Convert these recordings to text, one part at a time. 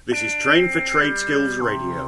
This is Train for Trade Skills Radio.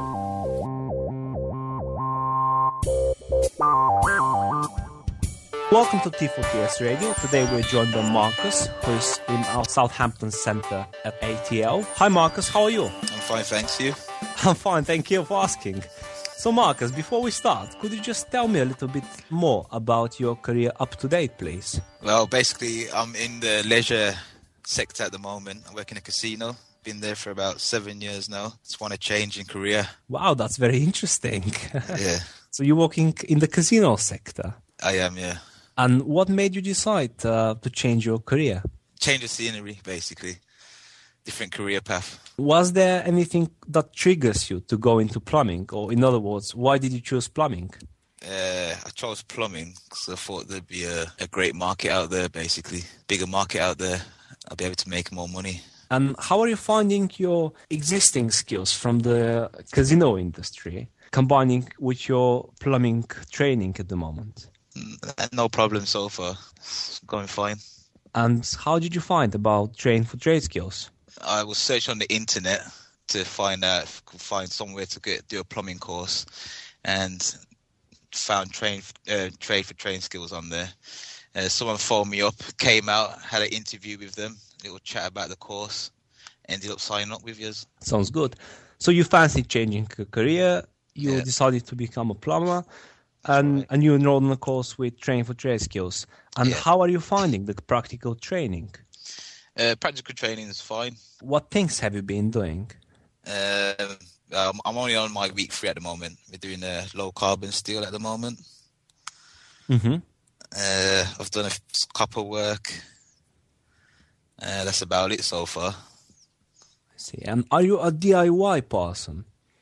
Welcome to T4TS Radio. Today we're joined by Marcus, who is in our Southampton centre at ATL. Hi Marcus, how are you? I'm fine, thanks. You? I'm fine, thank you for asking. So Marcus, before we start, could you just tell me a little bit more about your career up to date, please? Well, basically, I'm in the leisure sector at the moment. I work in a casino. Been there for about 7 years now. Just want a change in career. Wow, that's very interesting. Yeah. So you're working in the casino sector? I am, yeah. And what made you decide to change your career? Change of scenery, basically. Different career path. Was there anything that triggers you to go into plumbing? Or in other words, why did you choose plumbing? I chose plumbing because I thought there'd be a great market out there, basically. Bigger market out there. I'll be able to make more money. And how are you finding your existing skills from the casino industry, combining with your plumbing training at the moment? No problem so far. It's going fine. And how did you find about Train for Trade Skills? I was searching on the internet to find out if I could find somewhere to do a plumbing course, and found Trade for Trade Skills on there. Someone phoned me up, came out, had an interview with them, little chat about the course, ended up signing up with yours. Sounds good. So you fancied changing your career, you decided to become a plumber, and you enrolled in a course with Train for Trade Skills. And how are you finding the practical training? Practical training is fine. What things have you been doing? I'm only on my week 3 at the moment. We're doing low carbon steel at the moment. Mm-hmm. I've done a copper work. That's about it so far. I see. And are you a DIY person?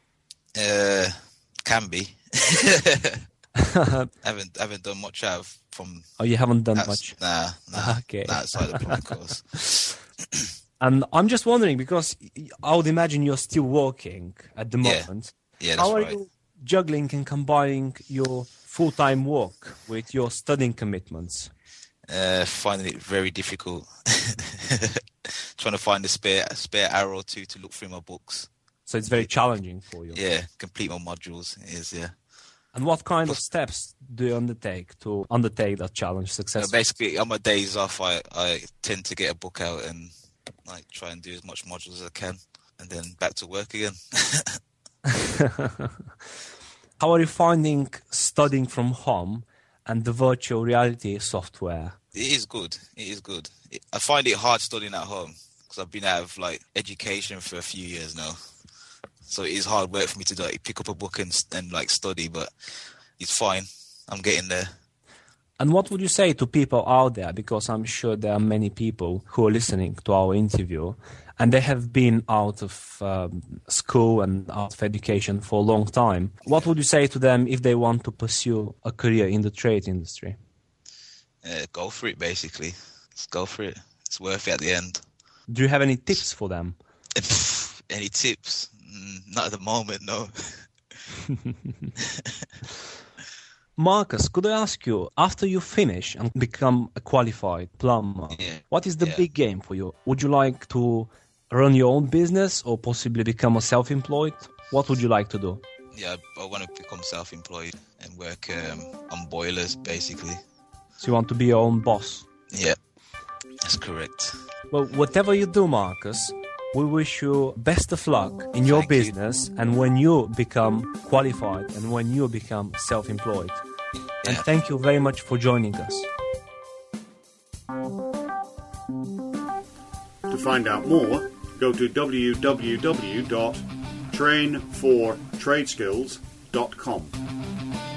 Can be. haven't done much out from. Oh, you haven't done much? Nah. Okay. Outside the plumbing course. And I'm just wondering, because I would imagine you're still working at the moment. Yeah, that's How are right. you juggling and combining your full-time work with your studying commitments? Finding it very difficult. Trying to find a spare hour or two to look through my books. So it's very challenging for you. Yeah, complete my modules is, yeah. And what kind of steps do you undertake to undertake that challenge successfully? Basically, on my days off, I tend to get a book out and try and do as much modules as I can, and then back to work again. How are you finding studying from home and the virtual reality software? It is good. I find it hard studying at home because I've been out of education for a few years now. So it is hard work for me to pick up a book and study, but it's fine. I'm getting there. And what would you say to people out there? Because I'm sure there are many people who are listening to our interview and they have been out of school and out of education for a long time. What would you say to them if they want to pursue a career in the trade industry? Go for it, basically. Just go for it. It's worth it at the end. Do you have any tips for them? Any tips? Not at the moment, no. Marcus, could I ask you, after you finish and become a qualified plumber, what is the big game for you? Would you like to run your own business or possibly become a self-employed? What would you like to do? Yeah, I want to become self-employed and work on boilers, basically. So you want to be your own boss? Yeah, that's correct. Well, whatever you do, Marcus, we wish you best of luck in your business and when you become qualified and when you become self-employed. And thank you very much for joining us. To find out more, go to www.trainfortradeskills.com.